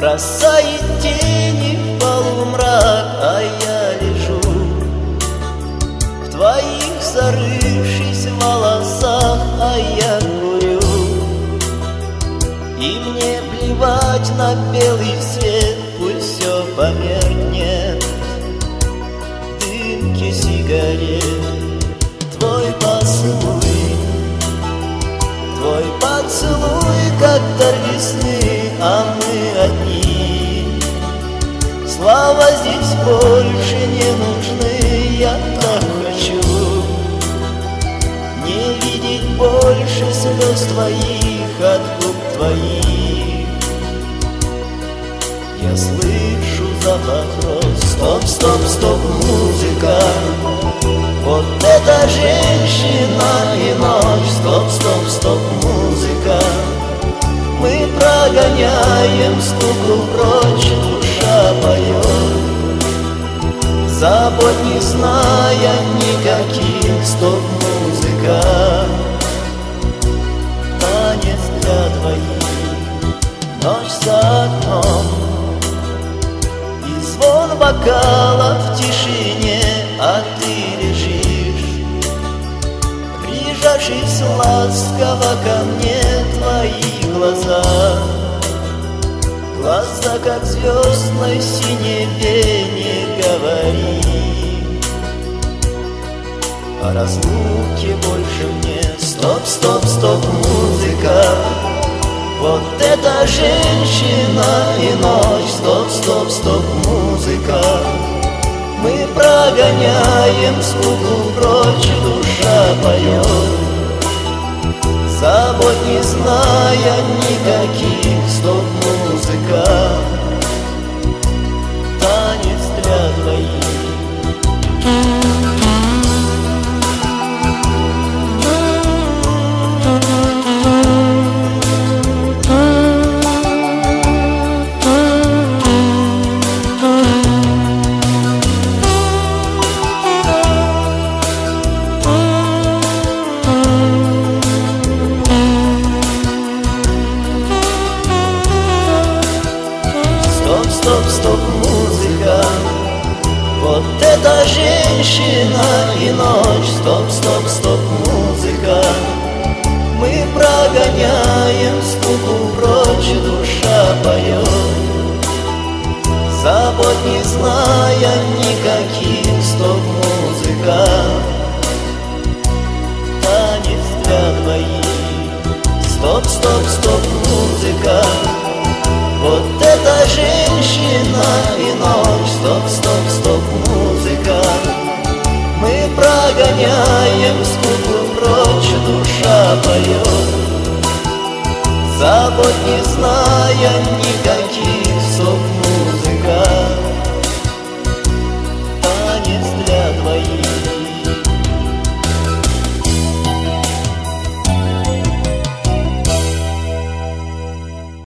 бросает тени в полумрак, а я лежу в твоих зарывшись волосах, а я курю. И мне плевать на белый свет, пусть все померкнет в дымке сигарет. Твой поцелуй, как дар весны, а мы одни. Слова здесь больше не нужны, я так хочу не видеть больше слез твоих от губ твоих. Я слышу запах роз. Стоп, стоп, стоп, музыка, вот эта женщина и ночь. Стоп, стоп, стоп, музыка, мы прогоняем скуку прочь, душа поет, забот не зная никаких. Стоп, музыка, танец для двоих. Ночь за окном и звон бокала в тишине, а ты лежишь, прижавшись ласково ко мне. Твои глаза, глаза, как звездной синеве, не говори о разлуке больше мне. Стоп, стоп, стоп, музыка, вот эта женщина и ночь. Стоп, стоп, стоп, музыка, мы прогоняем скуку прочь, душа поет, забот не зная никаких. Стоп, музыка, танец для двоих. Стоп, стоп, музыка, вот эта женщина и ночь. Стоп, стоп, стоп, музыка, мы прогоняем скуку прочь, душа поет, забот не зная никаких. Стоп, музыка, танец для двоих. Стоп, стоп, стоп, музыка, вот эта женщина и ночь. Стоп, стоп, стоп, музыка, мы прогоняем скуку прочь, душа поет, забот не зная никаких.